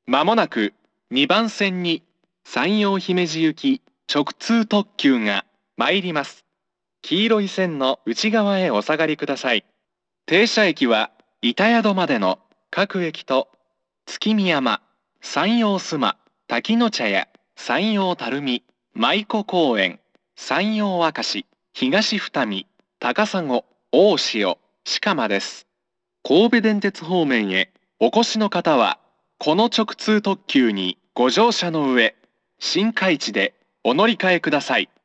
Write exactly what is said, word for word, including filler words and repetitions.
まもなくにばん線に山陽姫路行き直通特急が参ります。黄色い線の内側へお下がりください。停車駅は板宿までの各駅と月見山、山陽須磨、滝の茶屋、山陽垂水、舞子公園、山陽明石、東二見、高砂、大潮、鹿間です。神戸電鉄方面へお越しの方は、この直通特急にご乗車の上、新海地でお乗り換えください。